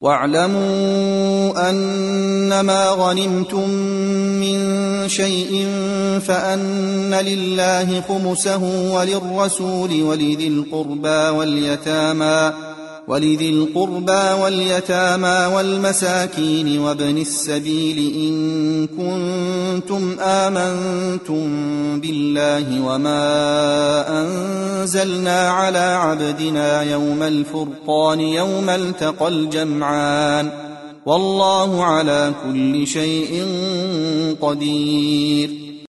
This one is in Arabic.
واعلموا أنما غنمتم من شيء فأن لله خمسه وللرسول ولذي القربى واليتامى والمساكين وابن السبيل إن كنتم آمنتم بالله وما أنزلنا على عبدنا يوم الفرقان يوم التقى الجمعان والله على كل شيء قدير.